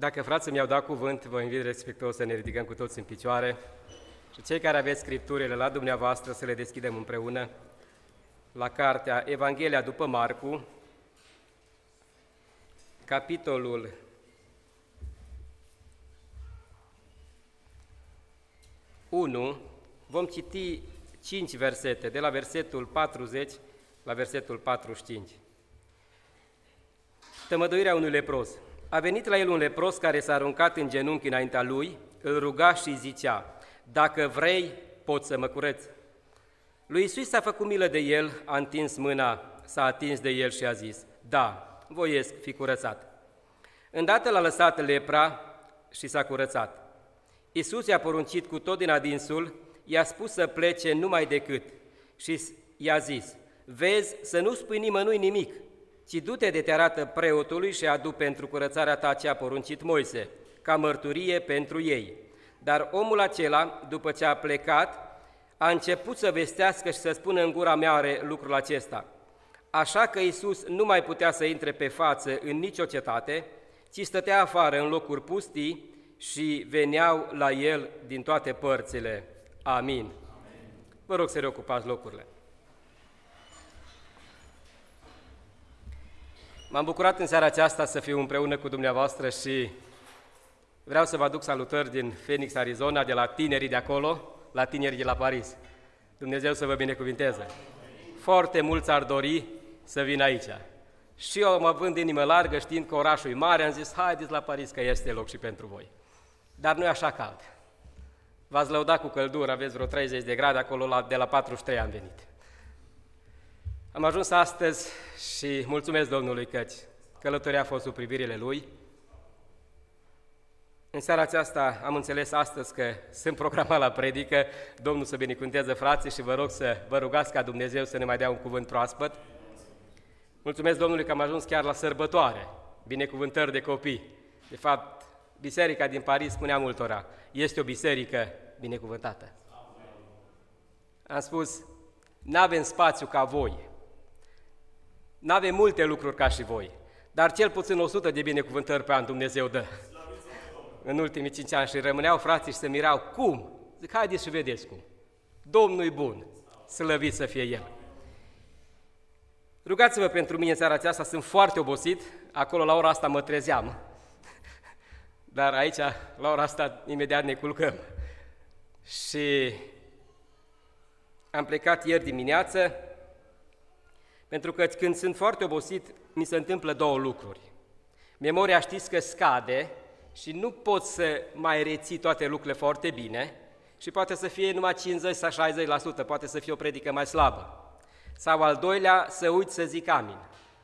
Dacă frații mi-au dat cuvânt, vă invit respectuos să ne ridicăm cu toți în picioare și cei care aveți scripturile la dumneavoastră să le deschidem împreună la cartea Evanghelia după Marcu, capitolul 1, vom citi 5 versete, de la versetul 40 la versetul 45. Tămăduirea unui lepros. A venit la el un lepros care s-a aruncat în genunchi înaintea lui, îl ruga și zicea: „Dacă vrei, poți să mă cureți.” Lui Iisus s-a făcut milă de el, a întins mâna, s-a atins de el și a zis: „Da, voiesc, fi curățat.” Îndată l-a lăsat lepra și s-a curățat. Iisus i-a poruncit cu tot din adinsul, i-a spus să plece numai decât și i-a zis: „Vezi să nu spui nimănui nimic, ci du-te de te arată preotului și adu pentru curățarea ta ce a poruncit Moise, ca mărturie pentru ei.” Dar omul acela, după ce a plecat, a început să vestească și să spună: „În gura mea are lucrul acesta.” Așa că Iisus nu mai putea să intre pe față în nicio cetate, ci stătea afară în locuri pustii și veneau la el din toate părțile. Amin. Vă rog să reocupați locurile. M-am bucurat în seara aceasta să fiu împreună cu dumneavoastră și vreau să vă aduc salutări din Phoenix, Arizona, de la tinerii de acolo, la tinerii de la Paris. Dumnezeu să vă binecuvinteze. Foarte mulți ar dori să vină aici. Și eu, mă având inimă largă, știind că orașul e mare, am zis: haideți la Paris că este loc și pentru voi. Dar nu e așa cald. V-ați lăudat cu căldură, aveți vreo 30 de grade acolo, de la 43 am venit. Am ajuns astăzi și mulțumesc Domnului căci călătoria a fost sub privirile Lui. În seara aceasta am înțeles astăzi că sunt programat la predică. Domnul să binecuvânteze frații și vă rog să vă rugați ca Dumnezeu să ne mai dea un cuvânt proaspăt. Mulțumesc Domnului că am ajuns chiar la sărbătoare, binecuvântări de copii. De fapt, biserica din Paris, spunea multora, este o biserică binecuvântată. Am spus: n-avem spațiu ca voi, n-avem multe lucruri ca și voi, dar cel puțin 100 de binecuvântări pe an Dumnezeu dă. În ultimii 5 ani și rămâneau frații și se mirau: cum? Zic: haideți și vedeți cum. Domnul e bun, slăvit să fie El. Rugați-vă pentru mine în seara aceasta, sunt foarte obosit, acolo la ora asta mă trezeam, dar aici, la ora asta, imediat ne culcăm. Și am plecat ieri dimineață, pentru că când sunt foarte obosit, mi se întâmplă două lucruri. Memoria, știți că scade și nu pot să mai reții toate lucrurile foarte bine și poate să fie numai 50 sau 60%, poate să fie o predică mai slabă. Sau al doilea, să uit să zic amin.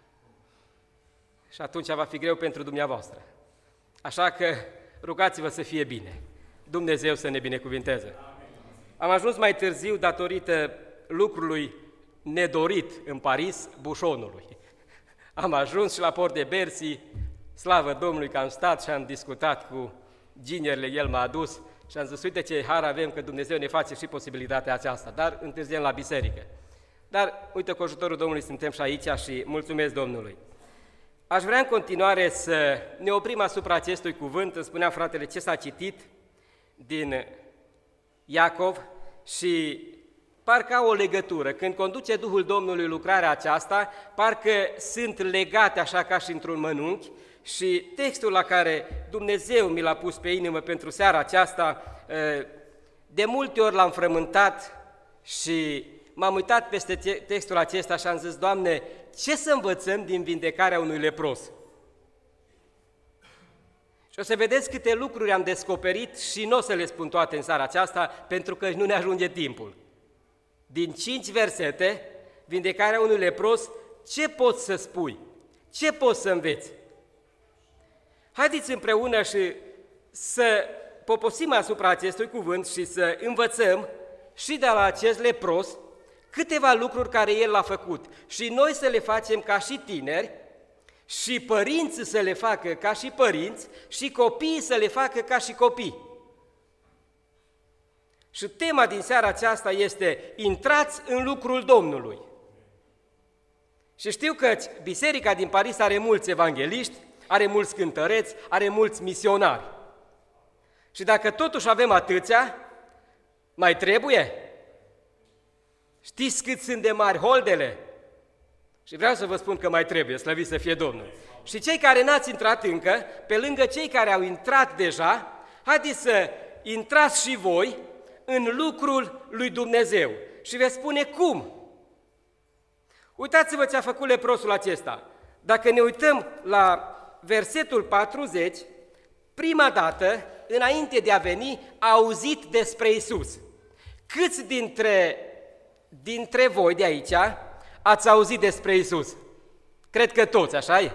Și atunci va fi greu pentru dumneavoastră. Așa că rugați-vă să fie bine. Dumnezeu să ne binecuvinteze. Am ajuns mai târziu datorită lucrului nedorit în Paris, bușonului. Am ajuns și la Port de Bercy, slavă Domnului că am stat și am discutat cu ginerile, el m-a adus și am zis: uite ce har avem că Dumnezeu ne face și posibilitatea aceasta, dar întârziem la biserică. Dar uite, cu ajutorul Domnului suntem și aici și mulțumesc Domnului. Aș vrea în continuare să ne oprim asupra acestui cuvânt. Îmi spunea fratele ce s-a citit din Iacov și parcă au o legătură. Când conduce Duhul Domnului lucrarea aceasta, parcă sunt legate așa ca și într-un mănunchi și textul la care Dumnezeu mi l-a pus pe inimă pentru seara aceasta, de multe ori l-am frământat și m-am uitat peste textul acesta și am zis: Doamne, ce să învățăm din vindecarea unui lepros? Și o să vedeți câte lucruri am descoperit și nu o să le spun toate în seara aceasta, pentru că nu ne ajunge timpul. Din 5 versete, vindecarea unui lepros, ce poți să spui? Ce poți să înveți? Haideți împreună și să poposim asupra acestui cuvânt și să învățăm și de la acest lepros câteva lucruri care el l-a făcut și noi să le facem ca și tineri și părinții să le facă ca și părinți și copiii să le facă ca și copii. Și tema din seara aceasta este: intrați în lucrul Domnului. Și știu că biserica din Paris are mulți evangeliști, are mulți cântăreți, are mulți misionari. Și dacă totuși avem atâția, mai trebuie? Știți cât sunt de mari holdele? Și vreau să vă spun că mai trebuie, slăvit să fie Domnul. Și cei care n-ați intrat încă, pe lângă cei care au intrat deja, haideți să intrați și voi în lucrul lui Dumnezeu. Și veți spune cum? Uitați-vă ce a făcut leprosul acesta. Dacă ne uităm la versetul 40, prima dată, înainte de a veni, a auzit despre Iisus. Câți dintre voi de aici ați auzit despre Iisus? Cred că toți, așa-i?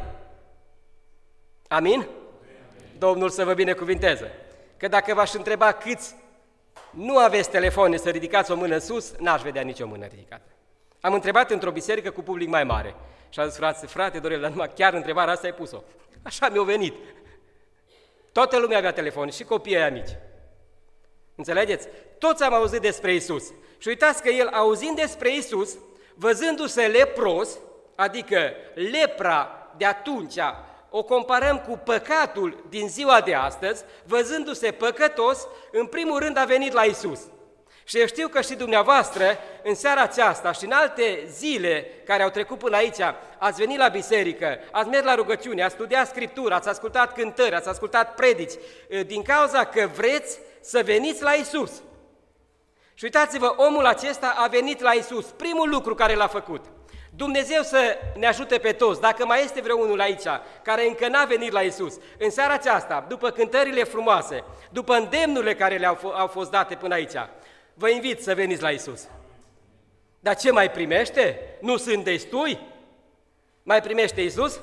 Amin? Domnul să vă binecuvinteze. Că dacă v-aș întreba câți nu aveți telefoane să ridicați o mână sus, n-aș vedea nicio mână ridicată. Am întrebat într-o biserică cu public mai mare și a zis, frate Dorel, dar numai chiar întrebarea asta ai pus-o. Așa mi-a venit. Toată lumea avea telefon, și copiii aia mici. Înțelegeți? Toți am auzit despre Iisus. Și uitați că el, auzind despre Iisus, văzându-se lepros, adică lepra de atunci, o comparăm cu păcatul din ziua de astăzi, văzându-se păcătos, în primul rând a venit la Iisus. Și eu știu că și dumneavoastră, în seara aceasta și în alte zile care au trecut până aici, ați venit la biserică, ați mers la rugăciune, ați studiat Scriptura, ați ascultat cântări, ați ascultat predici, din cauza că vreți să veniți la Iisus. Și uitați-vă, omul acesta a venit la Iisus, primul lucru care l-a făcut. Dumnezeu să ne ajute pe toți, dacă mai este vreunul aici care încă n-a venit la Iisus, în seara aceasta, după cântările frumoase, după îndemnurile care le-au fost date până aici, vă invit să veniți la Iisus. Dar ce mai primește? Nu sunt destui? Mai primește Iisus?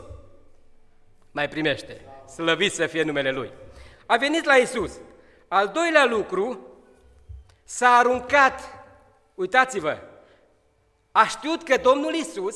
Mai primește. Slăvit să fie numele Lui. A venit la Iisus. Al doilea lucru, s-a aruncat, uitați-vă, a știut că Domnul Iisus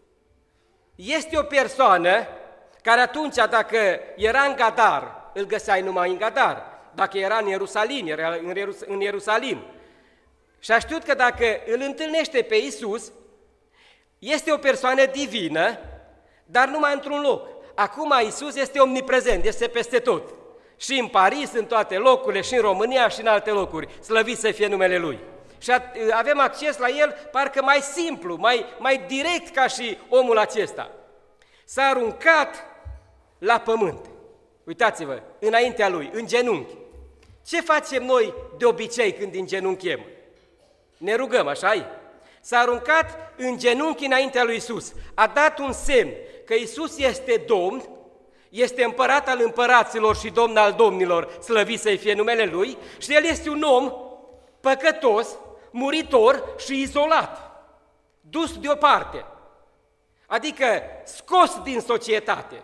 este o persoană care atunci, dacă era în Gadar, îl găseai numai în Gadar, dacă era în Ierusalim, era în Ierusalim. Și a știut că dacă îl întâlnește pe Iisus, este o persoană divină, dar numai într-un loc. Acum Iisus este omniprezent, este peste tot. Și în Paris, în toate locurile, și în România, și în alte locuri. Slăvit să fie numele Lui. Și avem acces la El parcă mai simplu, mai direct ca și omul acesta. S-a aruncat la pământ. Uitați-vă, înaintea Lui, în genunchi. Ce facem noi de obicei când îngenunchem? Ne rugăm, așa-i? S-a aruncat în genunchi înaintea lui Iisus. A dat un semn că Iisus este Domn, este împărat al împăraților și Domn al domnilor, slăvit să-i fie numele Lui, și El este un om păcătos, muritor și izolat, dus deoparte, adică scos din societate.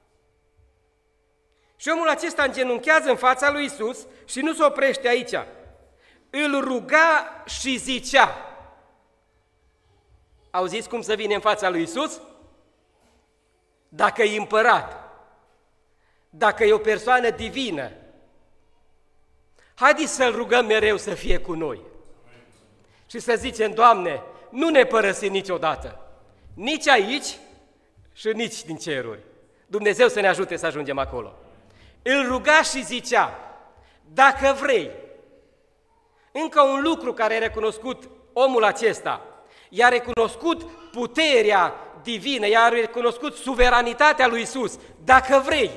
Și omul acesta îngenunchează în fața lui Iisus și nu se oprește aici. Îl ruga și zicea. Auziți cum să vine în fața lui Iisus? Dacă e împărat, dacă e o persoană divină, haideți să-L rugăm mereu să fie cu noi. Și să zicem, Doamne, nu ne părăsi niciodată, nici aici și nici din ceruri. Dumnezeu să ne ajute să ajungem acolo. Îl ruga și zicea, dacă vrei, încă un lucru care a recunoscut omul acesta, i-a recunoscut puterea divină, i-a recunoscut suveranitatea lui Iisus, dacă vrei.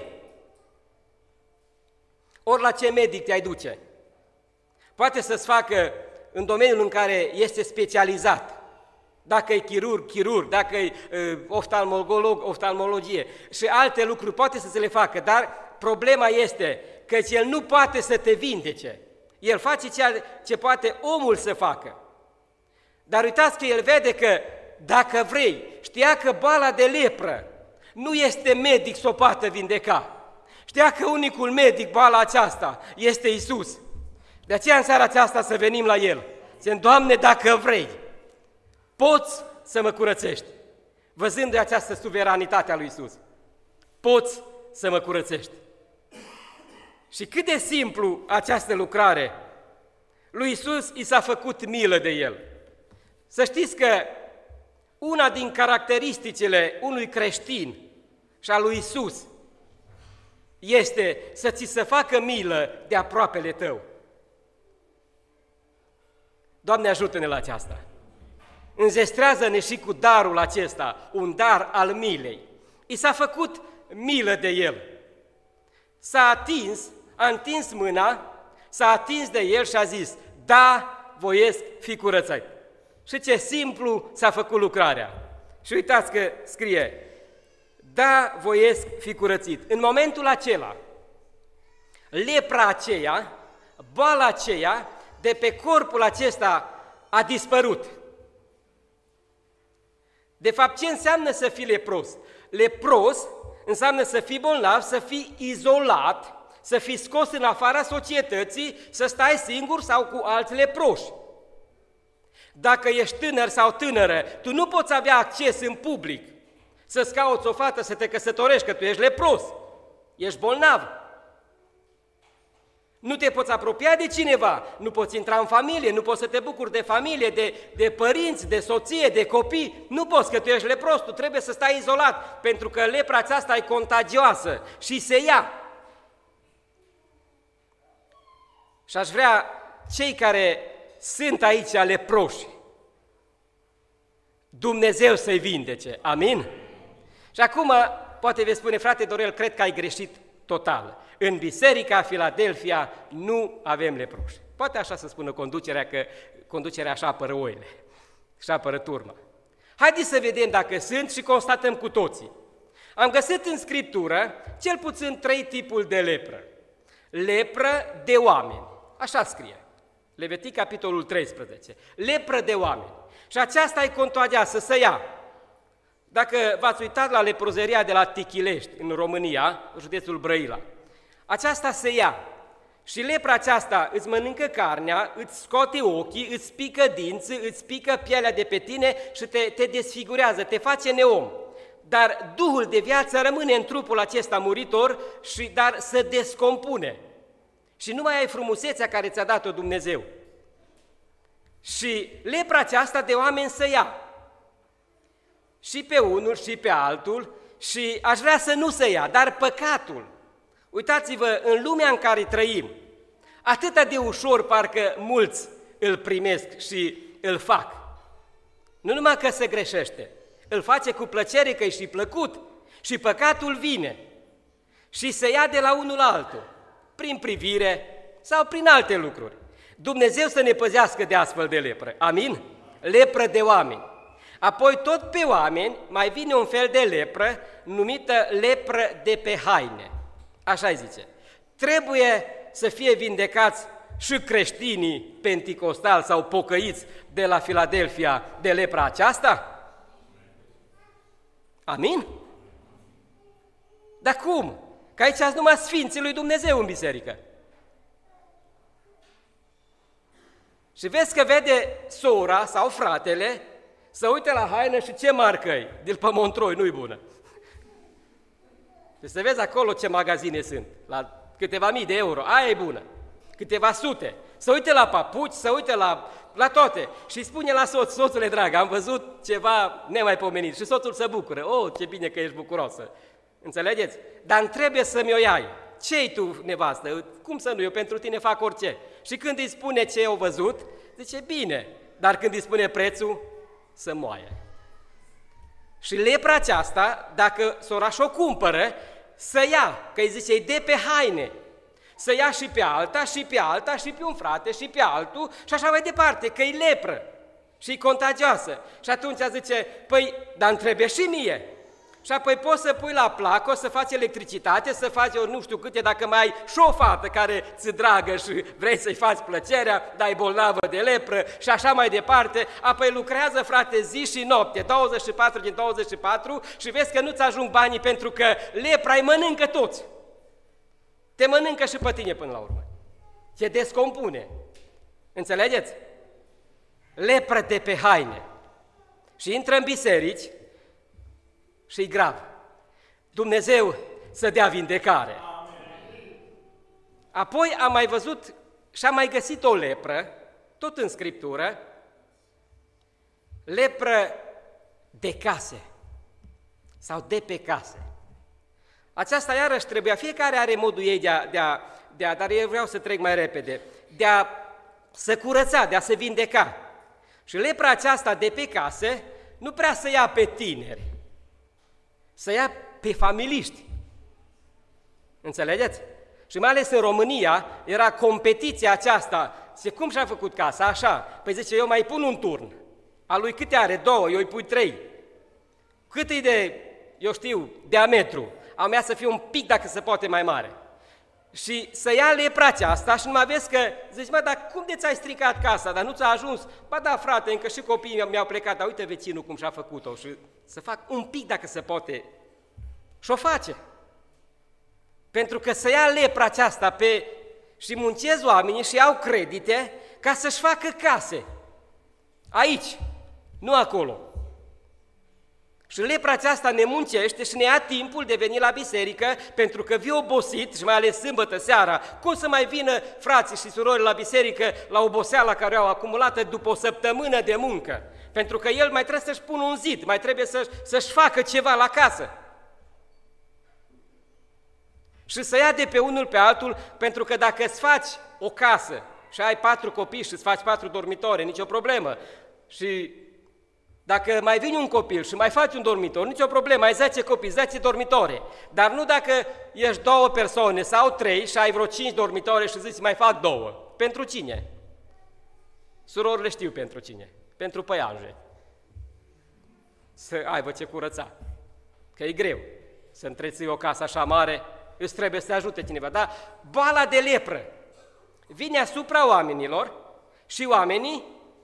Ori la ce medic te-ai duce? Poate să-ți facă în domeniul în care este specializat. Dacă e chirurg, dacă e oftalmolog, oftalmologie și alte lucruri, poate să se le facă, dar problema este că El nu poate să te vindece. El face ceea ce poate omul să facă. Dar uitați că El vede că, dacă vrei, știa că boala de lepră nu este medic să o poată vindeca. Știa că unicul medic boala aceasta este Iisus. De aceea în seara aceasta să venim la El. Zicem, Doamne, dacă vrei, poți să mă curățești. Văzând de această suveranitate a lui Iisus, poți să mă curățești. Și cât de simplu această lucrare, lui Iisus i s-a făcut milă de El. Să știți că una din caracteristicile unui creștin și a lui Iisus este să ți se facă milă de aproapele tău. Doamne, ajută-ne la aceasta! Înzestrează-ne și cu darul acesta, un dar al milei. I s-a făcut milă de el. A întins mâna, s-a atins de el și a zis, da, voiesc fi curățit. Și ce simplu s-a făcut lucrarea. Și uitați că scrie, da, voiesc fi curățit. În momentul acela, lepra aceea, boala aceea, de pe corpul acesta a dispărut. De fapt, ce înseamnă să fii lepros? Lepros înseamnă să fii bolnav, să fii izolat, să fii scos în afara societății, să stai singur sau cu alți leproși. Dacă ești tânăr sau tânără, tu nu poți avea acces în public, să-ți cauți o fată, să te căsătorești, că tu ești lepros, ești bolnav. Nu te poți apropia de cineva, nu poți intra în familie, nu poți să te bucuri de familie, de părinți, de soție, de copii. Nu poți, că tu ești lepros, tu trebuie să stai izolat, pentru că lepra aceasta e contagioasă și se ia. Și aș vrea cei care sunt aici leproși, Dumnezeu să-i vindece, amin? Și acum, poate veți spune, frate Dorel, cred că ai greșit total. În Biserica Filadelfia nu avem leproși. Poate așa să spună conducerea, că conducerea așa apără oile, așa apără turma. Haideți să vedem dacă sunt și constatăm cu toții. Am găsit în Scriptură cel puțin 3 tipuri de lepră. Lepră de oameni, așa scrie. Levitic, capitolul 13. Lepră de oameni. Și aceasta e contagioasă, să ia. Dacă v-ați uitat la leprozeria de la Tichilești, în România, județul Brăila, aceasta se ia. Și lepra aceasta îți mănâncă carnea, îți scoate ochii, îți pică dinții, îți pică pielea de pe tine și te desfigurează, te face neom. Dar Duhul de viață rămâne în trupul acesta muritor, dar se descompune. Și nu mai ai frumusețea care ți-a dat-o Dumnezeu. Și lepra aceasta de oameni se ia. Și pe unul și pe altul, și aș vrea să nu se ia, dar păcatul. Uitați-vă, în lumea în care trăim, atât de ușor parcă mulți îl primesc și îl fac. Nu numai că se greșește, îl face cu plăcere că e și plăcut și păcatul vine și se ia de la unul la altul, prin privire sau prin alte lucruri. Dumnezeu să ne păzească de astfel de lepră, amin? Lepră de oameni. Apoi tot pe oameni mai vine un fel de lepră numită lepră de pe haine. Așa zice. Trebuie să fie vindecați și creștinii penticostali sau pocăiți de la Filadelfia de lepra aceasta? Amin? Dar cum? Că aici sunt numai Sfinții lui Dumnezeu în biserică. Și vezi că vede sora sau fratele, să uite la haină și ce marcă-i? De pe Montroi, nu-i bună. Și să vezi acolo ce magazine sunt, la câteva mii de euro, aia e bună, câteva sute. Să uite la papuci, să uite la toate și spune la soț, soțule drag, am văzut ceva nemaipomenit și soțul se bucură, ce bine că ești bucuroasă, înțelegeți? Dar îmi trebuie să-mi o iai. Ce-i tu, nevastă? Cum să nu, eu pentru tine fac orice. Și când îi spune ce au văzut, zice, bine, dar când îi spune prețul, să moaie. Și lepra aceasta, dacă sora și-o cumpără, să ia, că îi zice, e de pe haine, să ia și pe alta, și pe alta, și pe un frate, și pe altul, și așa mai departe, că e lepră și e contagioasă. Și atunci zice, păi, dar îmi trebuie și mie. Și apoi poți să pui la placă, să faci electricitate, să faci eu nu știu câte, dacă mai ai și o fată care ți dragă și vrei să-i faci plăcerea, dar e bolnavă de lepră și așa mai departe, apoi lucrează, frate, zi și noapte, 24 din 24 și vezi că nu-ți ajung banii pentru că lepra îi mănâncă toți. Te mănâncă și pe tine până la urmă. Te descompune. Înțelegeți? Lepră de pe haine. Și intră în biserici și-i grav. Dumnezeu să dea vindecare. Apoi am mai văzut și am mai găsit o lepră, tot în Scriptură, lepră de case sau de pe case. Aceasta iarăși trebuia, fiecare are modul ei dar eu vreau să trec mai repede, de a se curăța, de a se vindeca. Și lepra aceasta de pe case nu prea să ia pe tineri, să ia pe familiști. Înțelegeți? Și mai ales în România era competiția aceasta. Zice, cum și-a făcut casa? Așa. Păi zice, eu mai pun un turn. A lui câte are? 2, eu îi pui 3. Cât e de, eu știu, diametru? A mea să fie un pic, dacă se poate, mai mare. Și să ia lepra aceasta și numai vezi că, zici, mă, dar cum de ți-ai stricat casa? Dar nu ți-a ajuns? Ba da, frate, încă și copiii mi-au plecat, dar uite vecinul cum și-a făcut-o. Și să fac un pic, dacă se poate. Și o face. Pentru că să ia lepra aceasta și muncesc oamenii și au credite ca să-și facă case. Aici, nu acolo. Și lepra aceasta ne muncește și ne ia timpul de veni la biserică, pentru că vii obosit, și mai ales sâmbătă seara, cum să mai vină frații și surori la biserică la oboseala care au acumulată după o săptămână de muncă? Pentru că el mai trebuie să-și pună un zid, mai trebuie să-și facă ceva la casă. Și să ia de pe unul pe altul, pentru că dacă îți faci o casă și ai 4 copii și îți faci 4 dormitoare, nicio problemă. Și dacă mai vine un copil și mai faci un dormitor, nicio problemă, ai 10 copii, 10 dormitoare. Dar nu dacă ești 2 persoane sau 3 și ai vreo 5 dormitoare și zici mai fac 2. Pentru cine? Surorile știu pentru cine. Pentru păianje. Să aibă ce curăța. Că e greu să întreții o casă așa mare, îți trebuie să te ajute cineva. Dar boala de lepră vine asupra oamenilor și oamenii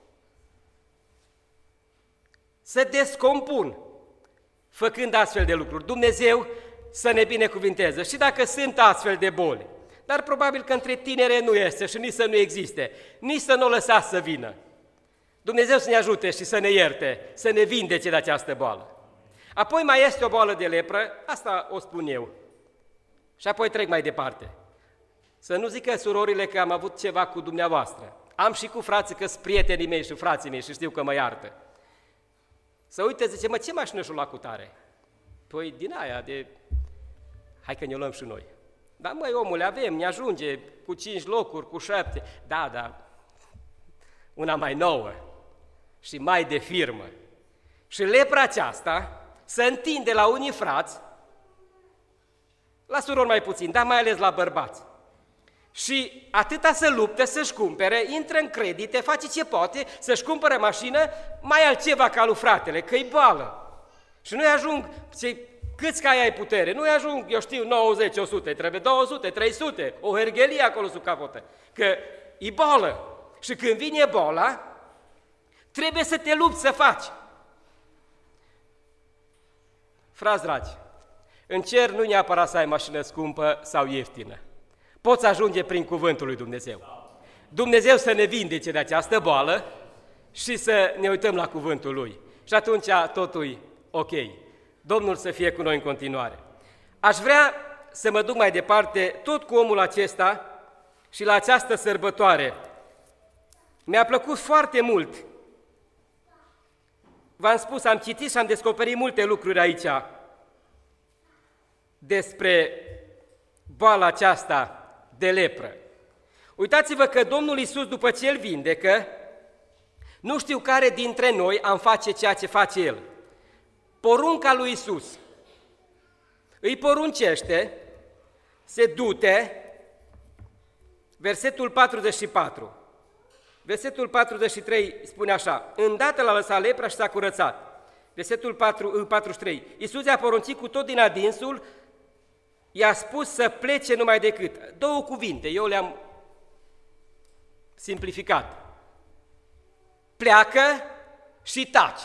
se descompun făcând astfel de lucruri. Dumnezeu să ne binecuvinteze. Și dacă sunt astfel de boli, dar probabil că între tinere nu este și nici să nu existe, nici să nu o lăsați să vină. Dumnezeu să ne ajute și să ne ierte, să ne vindece de această boală. Apoi mai este o boală de lepră, asta o spun eu. Și apoi trec mai departe. Să nu zică surorile că am avut ceva cu dumneavoastră. Am și cu frații, că sunt prietenii mei și frații mei și știu că mă iartă. Să uite, zice, mă, ce mașină și-o lua cu tare? Păi din aia de... Hai că ne luăm și noi. Dar măi, omule, avem, ne ajunge cu 5 locuri, cu 7. Da, una mai nouă și mai de firmă. Și lepra aceasta se întinde la unii frați, la surori mai puțin, dar mai ales la bărbați. Și atâta să lupte să-și cumpere, intră în credite, face ce poate, să-și cumpere mașină, mai altceva ca lui fratele, că-i boală. Și nu-i ajung, câți cai ai putere, nu-i ajung, eu știu, 90, 100, trebuie 200, 300, o herghelie acolo sub capotă, că e boală. Și când vine boala, trebuie să te lupți să faci. Frați dragi, în cer nu neapărat să ai mașină scumpă sau ieftină. Poți ajunge prin cuvântul lui Dumnezeu. Dumnezeu să ne vindece de această boală și să ne uităm la cuvântul Lui. Și atunci totul e ok. Domnul să fie cu noi în continuare. Aș vrea să mă duc mai departe tot cu omul acesta și la această sărbătoare. Mi-a plăcut foarte mult. V-am spus, am citit și am descoperit multe lucruri aici despre boala aceasta de lepră. Uitați-vă că Domnul Iisus, după ce îl vindecă, nu știu care dintre noi am face ceea ce face El. Porunca lui Iisus îi poruncește, se du-te, versetul 44. Versetul 43 spune așa, îndată l-a lăsat lepra și s-a curățat. Versetul 43, Iisus i-a poruncit cu tot din adinsul, i-a spus să plece numai decât. 2 cuvinte, eu le-am simplificat. Pleacă și taci.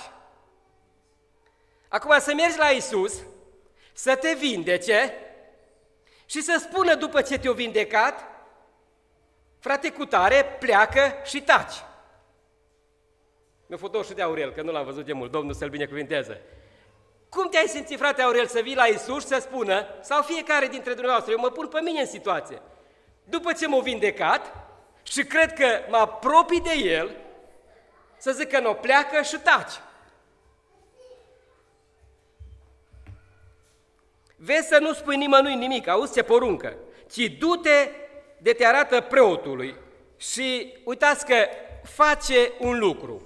Acum să mergi la Iisus, să te vindece și să spună după ce te-o vindecat, frate cutare, pleacă și taci. Mi-a fost și de Aurel, că nu l-am văzut de mult, Domnul să-l binecuvinteze. Cum te-ai simțit, frate Aurel, să vii la Iisus să spună, sau fiecare dintre dumneavoastră, eu mă pun pe mine în situație, după ce m-a vindecat și cred că mă apropii de El, să zic că nu, pleacă și taci. vezi să nu spui nimănui nimic, auzi ce poruncă, ci du-te de te arată preotului și uitați că face un lucru.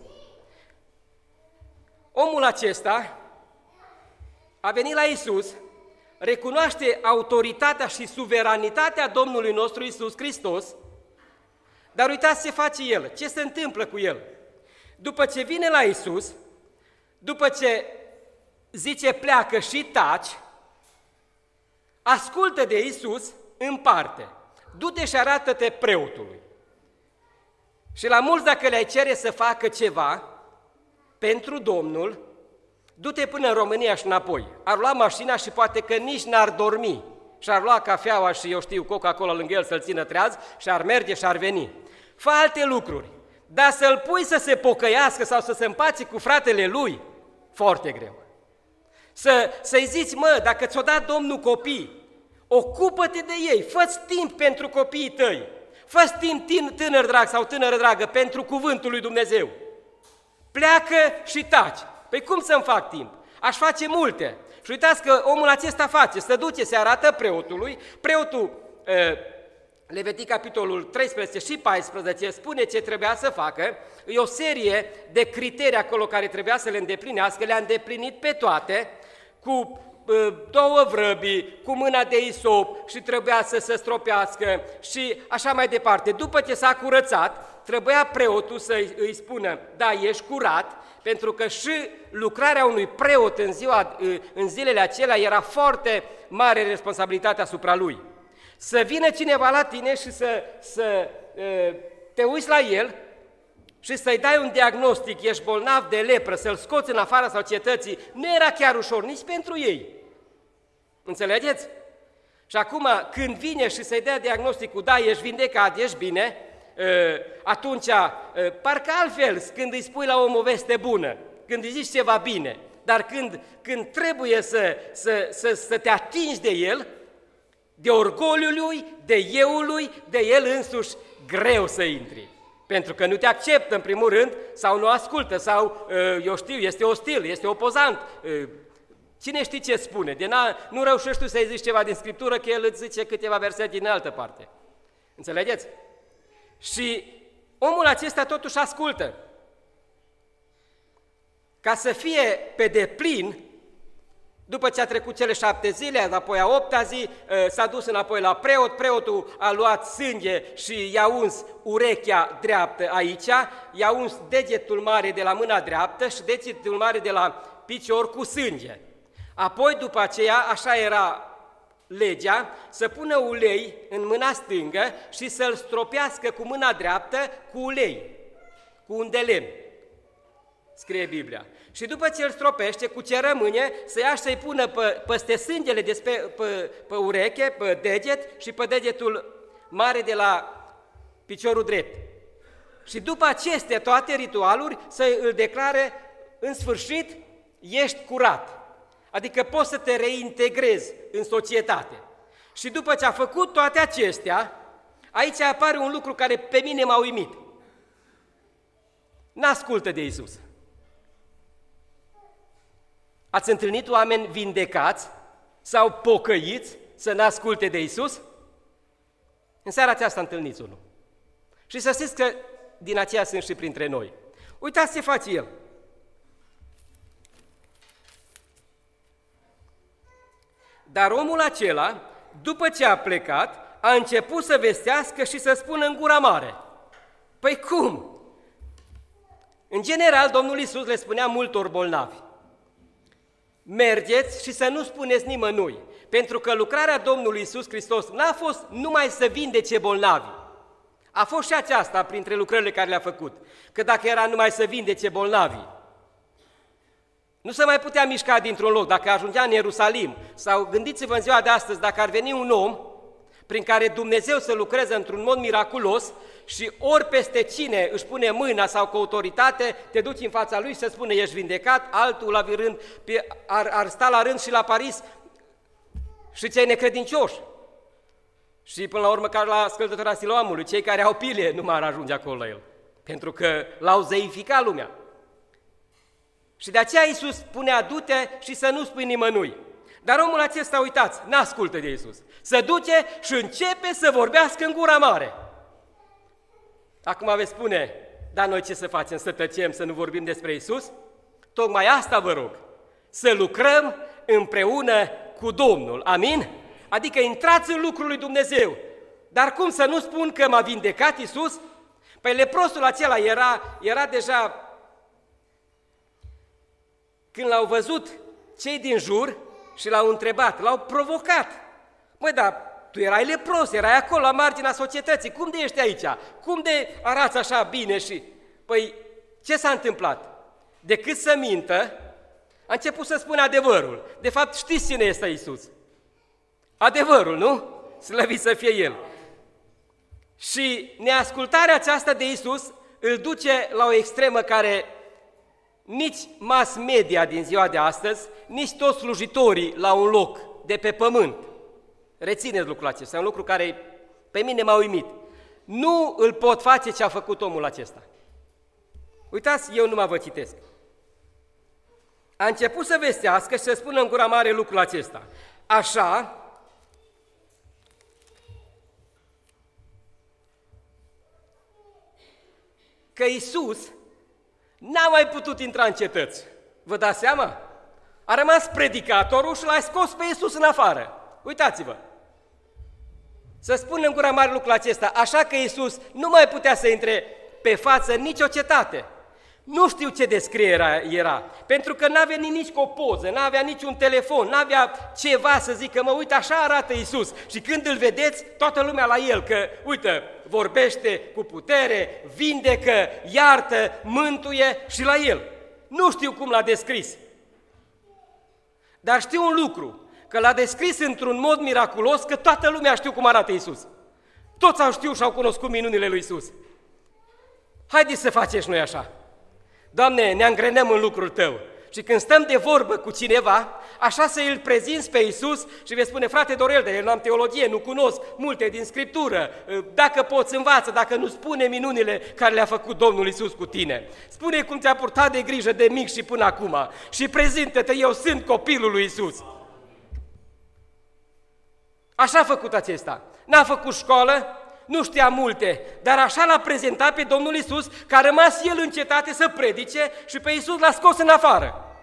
Omul acesta a venit la Iisus, recunoaște autoritatea și suveranitatea Domnului nostru Iisus Hristos, dar uitați ce face El, ce se întâmplă cu El. După ce vine la Iisus, după ce zice pleacă și taci, ascultă de Iisus în parte. Du-te și arată-te preotului. Și la mulți, dacă le-ai cere să facă ceva pentru Domnul, du-te până în România și înapoi. Ar lua mașina și poate că nici n-ar dormi. Și-ar lua cafeaua și, eu știu, Coca-Cola lângă el să-l țină treaz și ar merge și ar veni. Fă alte lucruri, dar să-l pui să se pocăiască sau să se împace cu fratele lui, foarte greu. Să-i zici, mă, dacă ți-o dat Domnul copii, ocupă-te de ei, fă-ți timp pentru copiii tăi, fă-ți timp tânăr drag sau tânără dragă pentru cuvântul lui Dumnezeu. Pleacă și taci. Păi cum să-mi fac timp? Aș face multe. Și uitați că omul acesta face, se duce, se arată preotului, preotul, Levitic capitolul 13 și 14, spune ce trebuia să facă, e o serie de criterii acolo care trebuia să le îndeplinească, le-a îndeplinit pe toate, cu 2 vrăbii, cu mâna de isop și trebuia să se stropească și așa mai departe. După ce s-a curățat, trebuia preotul să îi spună, da, ești curat, pentru că și lucrarea unui preot în zilele acelea era foarte mare responsabilitate asupra lui. Să vină cineva la tine și să te uiți la el și să-i dai un diagnostic, ești bolnav de lepră, să-l scoți în afara societății, nu era chiar ușor, nici pentru ei. Înțelegeți? Și acum, când vine și să-i dea diagnosticul, da, ești vindecat, ești bine, atunci, parcă altfel, când îi spui la om o veste bună, când îi zici ceva bine, dar când trebuie să te atingi de el, de orgoliul lui, de euul lui, de el însuși, greu să intri. Pentru că nu te acceptă în primul rând, sau nu ascultă, sau, eu știu, este ostil, este opozant. Cine știe ce spune? Nu reușești tu să-i zici ceva din Scriptură, că el îți zice câteva versete din altă parte. Înțelegeți? Și omul acesta totuși ascultă. Ca să fie pe deplin, după ce a trecut cele 7 zile, apoi a 8-a zi, s-a dus înapoi la preot, preotul a luat sânge și i-a uns urechea dreaptă aici, i-a uns degetul mare de la mâna dreaptă și degetul mare de la picior cu sânge. Apoi, după aceea, așa era legea, să pună ulei în mâna stângă și să-l stropească cu mâna dreaptă cu ulei, cu un de lemn, scrie Biblia. Și după ce îl stropește, cu ce rămâne, să ia și să-i pună peste sângele pe ureche, pe deget și pe degetul mare de la piciorul drept. Și după acestea toate ritualuri să îl declare în sfârșit, ești curat. Adică poți să te reintegrezi în societate. Și după ce a făcut toate acestea, aici apare un lucru care pe mine m-a uimit. N-ascultă de Iisus. Ați întâlnit oameni vindecați sau pocăiți să n-asculte de Iisus? În seara aceasta întâlniți unul. Și să știți că din aceea sunt și printre noi. Uitați ce face el. Dar omul acela, după ce a plecat, a început să vestească și să spună în gura mare. Păi cum? În general, Domnul Iisus le spunea multor bolnavi, mergeți și să nu spuneți nimănui, pentru că lucrarea Domnului Iisus Hristos n-a fost numai să vindece bolnavi. A fost și aceasta printre lucrările care le-a făcut, că dacă era numai să vindece bolnavi, nu se mai putea mișca dintr-un loc. Dacă ajungea în Ierusalim, sau gândiți-vă în ziua de astăzi, dacă ar veni un om prin care Dumnezeu să lucreze într-un mod miraculos și ori peste cine își pune mâna sau cu autoritate, te duci în fața lui și să spune ești vindecat, altul la rând, ar sta la rând și la Paris și cei necredincioși. Și până la urmă, ca la scăldătura Siloamului, cei care au pile nu mai ar ajunge acolo la el, pentru că l-au zeificat lumea. Și de aceea Iisus spunea, du-te și să nu spui nimănui. Dar omul acesta, uitați, n-ascultă de Iisus. Se duce și începe să vorbească în gura mare. Acum veți spune, dar noi ce să facem? Să tăcem, să nu vorbim despre Iisus? Tocmai asta vă rog, să lucrăm împreună cu Domnul. Amin? Adică intrați în lucrul lui Dumnezeu. Dar cum să nu spun că m-a vindecat Iisus? Păi leprosul acela era deja... Când l-au văzut cei din jur și l-au întrebat, l-au provocat. Măi, dar tu erai lepros, erai acolo la marginea societății, cum de ești aici? Cum de arăți așa bine? Și păi, ce s-a întâmplat? Decât să mintă, a început să spună adevărul. De fapt, știți cine este Iisus? Adevărul, nu? Slăvit să fie El. Și neascultarea aceasta de Iisus îl duce la o extremă care nici mass media din ziua de astăzi, nici toți slujitorii la un loc de pe pământ, rețineți lucrul acesta, e un lucru care pe mine m-a uimit, nu îl pot face ce a făcut omul acesta. Uitați, eu numai vă citesc. A început să vestească și să spună în gura mare lucrul acesta. Așa, că Iisus n-a mai putut intra în cetăți. Vă dați seama? A rămas predicatorul și l-a scos pe Iisus în afară. Uitați-vă! Să spun în gura mare lucrul acesta, așa că Iisus nu mai putea să intre pe față în nicio cetate. Nu știu ce descriere era, pentru că n-a venit nici cu o poză, n-avea niciun telefon, n-avea ceva să zică, mă, uite, așa arată Iisus. Și când îl vedeți, toată lumea la el, că, uite, vorbește cu putere, vindecă, iartă, mântuie și la el. Nu știu cum l-a descris, dar știu un lucru, că l-a descris într-un mod miraculos, că toată lumea știu cum arată Iisus. Toți au știut și au cunoscut minunile lui Iisus. Haideți să facem și noi așa. Doamne, ne angrenăm în lucrul Tău și când stăm de vorbă cu cineva, așa să îl prezinți pe Iisus și vei spune, frate Dorel, dar eu nu am teologie, nu cunosc multe din Scriptură, dacă poți învață, dacă nu spune minunile care le-a făcut Domnul Iisus cu tine. Spune cum ți-a purtat de grijă de mic și până acum și prezintă-te, eu sunt copilul lui Iisus. Așa a făcut acesta, n-a făcut școală, nu știa multe, dar așa l-a prezentat pe Domnul Iisus, că a rămas el în cetate să predice și pe Iisus l-a scos în afară.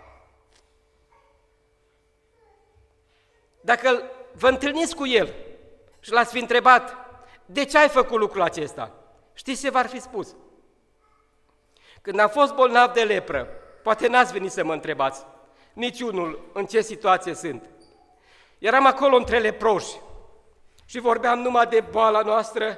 Dacă vă întâlniți cu el și l-ați fi întrebat, de ce ai făcut lucrul acesta? Știți ce v-ar fi spus? Când am fost bolnav de lepră, poate n-ați venit să mă întrebați, niciunul în ce situație sunt. Eram acolo între leproși și vorbeam numai de boala noastră,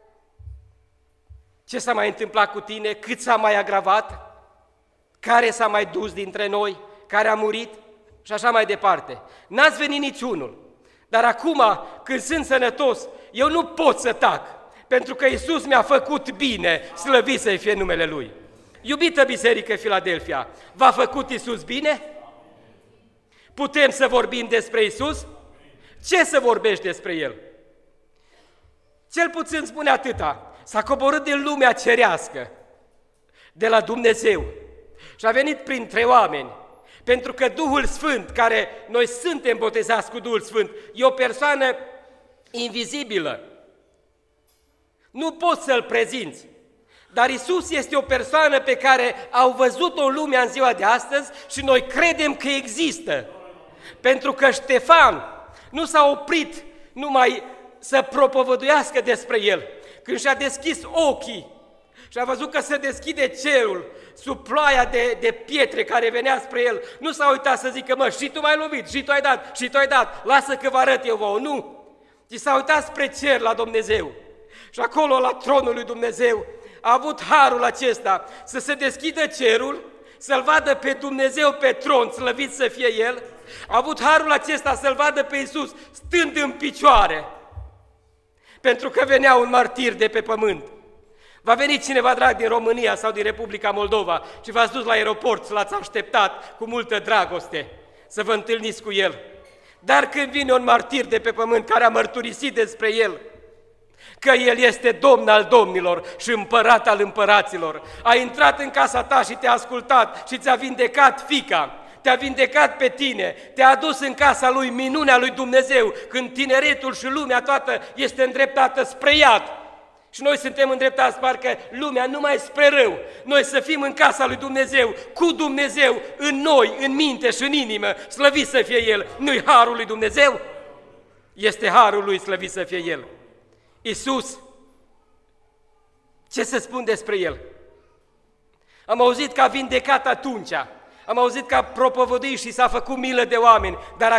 ce s-a mai întâmplat cu tine, cât s-a mai agravat, care s-a mai dus dintre noi, care a murit și așa mai departe. N-ați venit niciunul, dar acum, când sunt sănătos, eu nu pot să tac, pentru că Iisus mi-a făcut bine, slăvit să-i fie numele Lui. Iubită Biserică Filadelfia, v-a făcut Iisus bine? Putem să vorbim despre Iisus? Ce să vorbești despre El? Cel puțin spune atâta, s-a coborât din lumea cerească, de la Dumnezeu și a venit printre oameni, pentru că Duhul Sfânt, care noi suntem botezați cu Duhul Sfânt, e o persoană invizibilă. Nu poți să-L prezinți, dar Iisus este o persoană pe care au văzut-o lumea în ziua de astăzi și noi credem că există. Pentru că Ștefan nu s-a oprit numai să propovăduiască despre el. Când și-a deschis ochii și a văzut că se deschide cerul sub ploaia de pietre care venea spre el, nu s-a uitat să zică, mă, și tu m-ai lovit, și tu ai dat, și tu ai dat, lasă că vă arăt eu vouă. Nu, ci s-a uitat spre cer la Dumnezeu. Și acolo, la tronul lui Dumnezeu, a avut harul acesta să se deschidă cerul, să-L vadă pe Dumnezeu pe tron, slăvit să fie El, a avut harul acesta să-L vadă pe Iisus stând în picioare, pentru că venea un martir de pe pământ. Va veni cineva drag din România sau din Republica Moldova și v-ați dus la aeroport și l-ați așteptat cu multă dragoste să vă întâlniți cu el. Dar când vine un martir de pe pământ care a mărturisit despre el, că El este Domn al domnilor și Împărat al împăraților, a intrat în casa ta și te-a ascultat și ți-a vindecat fiica te-a vindecat pe tine, te-a adus în casa Lui minunea Lui Dumnezeu, când tineretul și lumea toată este îndreptată spre iad. Și noi suntem îndreptați parcă lumea numai spre rău. Noi să fim în casa Lui Dumnezeu, cu Dumnezeu, în noi, în minte și în inimă, slăvit să fie El. Nu-i harul Lui Dumnezeu? Este harul Lui, slăvit să fie El. Iisus, ce să spun despre El? Am auzit că a vindecat atunci, am auzit că a propovăduit și s-a făcut milă de oameni, dar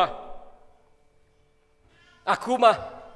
acum,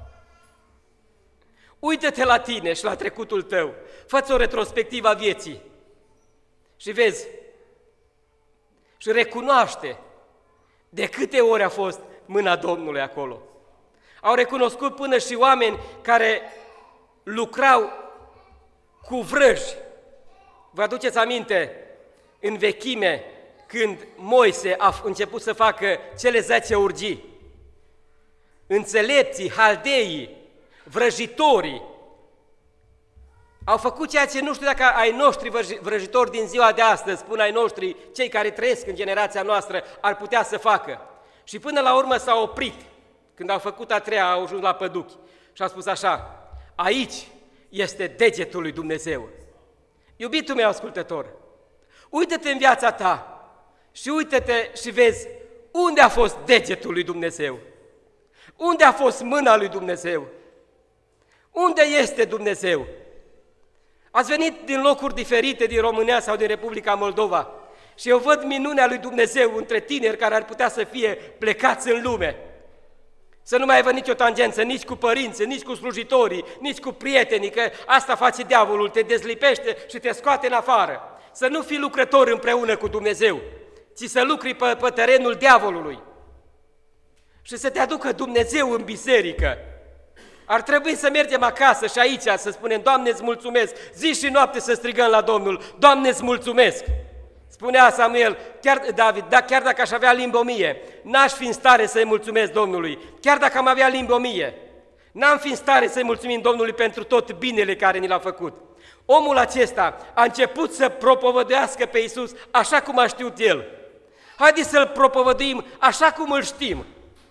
uită-te la tine și la trecutul tău, fă-ți o retrospectivă a vieții și vezi și recunoaște de câte ori a fost mâna Domnului acolo. Au recunoscut până și oameni care lucrau cu vrăji. Vă aduceți aminte, în vechime, când Moise a început să facă cele 10 urgii, înțelepții, haldeii, vrăjitorii, au făcut ceea ce nu știu dacă ai noștri vrăjitori din ziua de astăzi, spun ai noștri, cei care trăiesc în generația noastră, ar putea să facă. Și până la urmă s-au oprit, când au făcut a treia, au ajuns la păduchi și au spus așa, aici este degetul lui Dumnezeu. Iubitul meu ascultător, uită-te în viața ta și uită-te și vezi unde a fost degetul lui Dumnezeu, unde a fost mâna lui Dumnezeu, unde este Dumnezeu. Ați venit din locuri diferite, din România sau din Republica Moldova și eu văd minunea lui Dumnezeu între tineri care ar putea să fie plecați în lume. Să nu mai aibă nicio tangență, nici cu părinții, nici cu slujitorii, nici cu prietenii, că asta face diavolul, te dezlipește și te scoate în afară. Să nu fii lucrător împreună cu Dumnezeu, ci să lucri pe terenul diavolului și să te aducă Dumnezeu în biserică. Ar trebui să mergem acasă și aici să spunem, Doamne, îți mulțumesc, zi și noapte să strigăm la Domnul, Doamne, îți mulțumesc. Spunea Samuel, David, chiar dacă aș avea limbi 1000, n-aș fi în stare să-i mulțumesc Domnului. Chiar dacă am avea limbi 1000, n-am fi în stare să-i mulțumim Domnului pentru tot binele care ni l-a făcut. Omul acesta a început să propovăduiască pe Iisus așa cum a știut el. Haideți să-L propovăduim așa cum îl știm.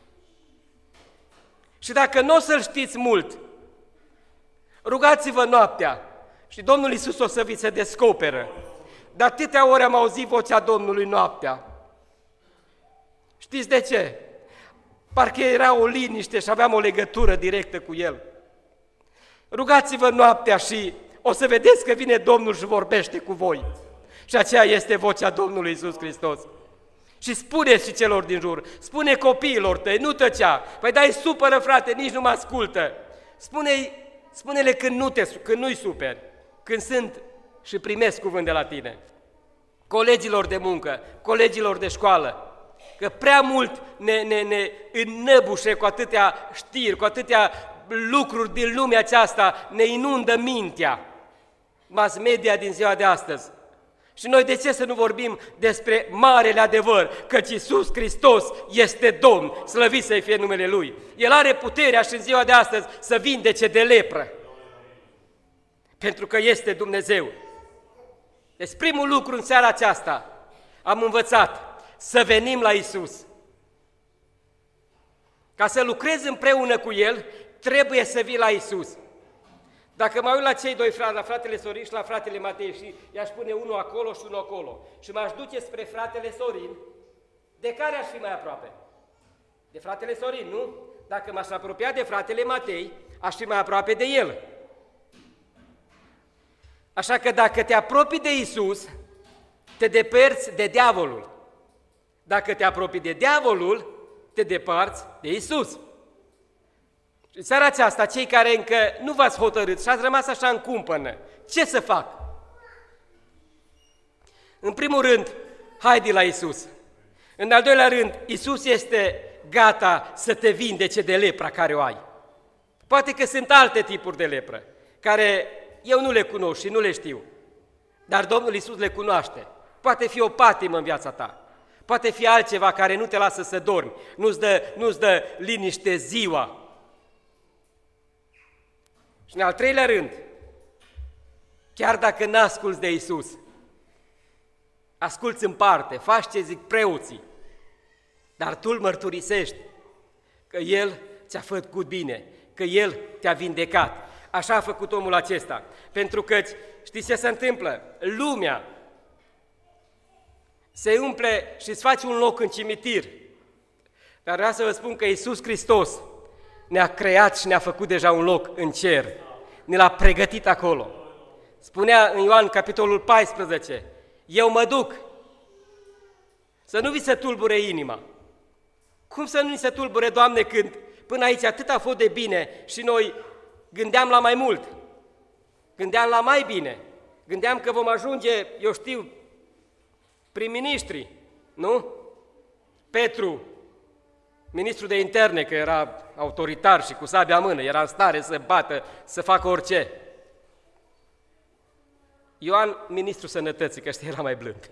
Și dacă nu o să-L știți mult, rugați-vă noaptea și Domnul Iisus o să vi se descoperă. De atâtea ori am auzit vocea Domnului noaptea. Știți de ce? Parcă era o liniște și aveam o legătură directă cu El. Rugați-vă noaptea și o să vedeți că vine Domnul și vorbește cu voi. Și aceea este vocea Domnului Iisus Hristos. Și spune și celor din jur, spune copiilor tăi, nu tăcea. Păi dai supără, frate, nici nu mă ascultă. Spune-le când nu-i superi, când sunt și primesc cuvânt de la tine. Colegilor de muncă, colegilor de școală, că prea mult ne înnăbușe cu atâtea știri, cu atâtea lucruri din lumea aceasta, ne inundă mintea, mass media din ziua de astăzi. Și noi de ce să nu vorbim despre marele adevăr, căci Iisus Hristos este Domn, slăvit să-i fie numele Lui. El are puterea și în ziua de astăzi să vindece de lepră, pentru că este Dumnezeu. Deci primul lucru în seara aceasta am învățat să venim la Iisus. Ca să lucrezi împreună cu El, trebuie să vii la Iisus. Dacă mă uit la cei doi frați, la fratele Sorin și la fratele Matei și i-aș pune unul acolo și unul acolo și m-aș duce spre fratele Sorin, de care aș fi mai aproape? De fratele Sorin, nu? Dacă m-aș apropia de fratele Matei, aș fi mai aproape de el. Așa că dacă te apropii de Iisus, te depărți de diavolul. Dacă te apropii de diavolul, te deparți de Iisus. Și seara aceasta, cei care încă nu v-ați hotărât și ați rămas așa în cumpănă, ce să fac? În primul rând, haide la Iisus. În al doilea rând, Iisus este gata să te vindece de lepra care o ai. Poate că sunt alte tipuri de lepră, care eu nu le cunosc și nu le știu, dar Domnul Iisus le cunoaște. Poate fi o patimă în viața ta, poate fi altceva care nu te lasă să dormi, nu-ți dă liniște ziua. Și în al treilea rând, chiar dacă n-asculți de Iisus, asculți în parte, faci ce zic preoții, dar tu îl mărturisești că El ți-a făcut bine, că El te-a vindecat. Așa a făcut omul acesta, pentru că știți ce se întâmplă? Lumea se umple și îți face un loc în cimitir, dar vreau să vă spun că Iisus Hristos ne-a creat și ne-a făcut deja un loc în cer, ne l-a pregătit acolo. Spunea în Ioan, capitolul 14, eu mă duc, să nu vi se tulbure inima. Cum să nu ni se tulbure, Doamne, când până aici atât a fost de bine și noi gândeam la mai mult, gândeam la mai bine, gândeam că vom ajunge, eu știu, prim-ministri, nu? Petru, ministrul de interne, că era autoritar și cu sabia în mână, era în stare să bată, să facă orice. Ioan, ministrul sănătății, că ăștia era mai blând.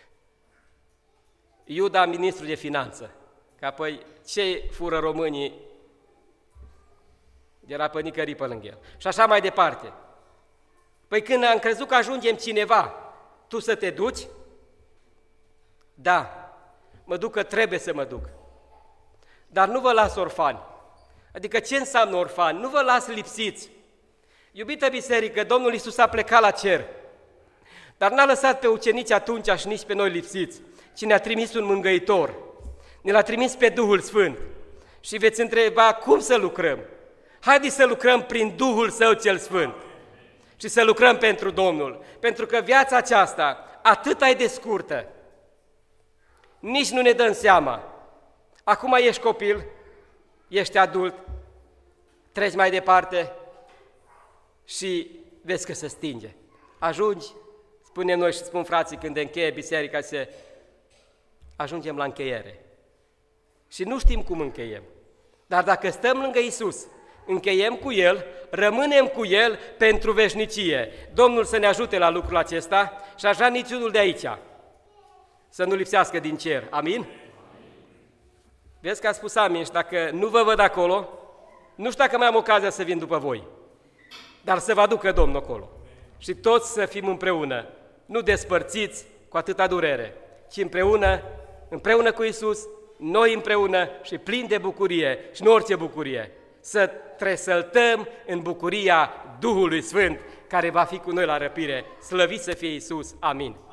Iuda, ministrul de finanță, că apoi ce fură românii, era pe nicării pe lângă el. Și așa mai departe. Păi când am crezut că ajungem cineva, tu să te duci? Da, mă duc că trebuie să mă duc. Dar nu vă las orfani. Adică ce înseamnă orfani? Nu vă las lipsiți. Iubită biserică, Domnul Iisus a plecat la cer, dar n-a lăsat pe ucenici atunci și nici pe noi lipsiți, ci ne-a trimis un mângâitor. Ne l-a trimis pe Duhul Sfânt. Și veți întreba, cum să lucrăm? Haideți să lucrăm prin Duhul Său cel Sfânt și să lucrăm pentru Domnul, pentru că viața aceasta atât e de scurtă, nici nu ne dăm seama. Acum ești copil, ești adult, treci mai departe și vezi că se stinge. Ajungi, spunem noi și spun frații când încheie biserica, ajungem la încheiere. Și nu știm cum încheiem. Dar dacă stăm lângă Iisus, încheiem cu El, rămânem cu El pentru veșnicie. Domnul să ne ajute la lucrul acesta și aș vrea niciunul de aici să nu lipsească din cer. Amin? Vezi că a spus amin și dacă nu vă văd acolo, nu știu dacă mai am ocazia să vin după voi, dar să vă aducă Domnul acolo. Și toți să fim împreună, nu despărțiți cu atâta durere, ci împreună cu Iisus, noi împreună și plini de bucurie și nu orice bucurie, să tresăltăm în bucuria Duhului Sfânt care va fi cu noi la răpire. Slăvit să fie Iisus! Amin!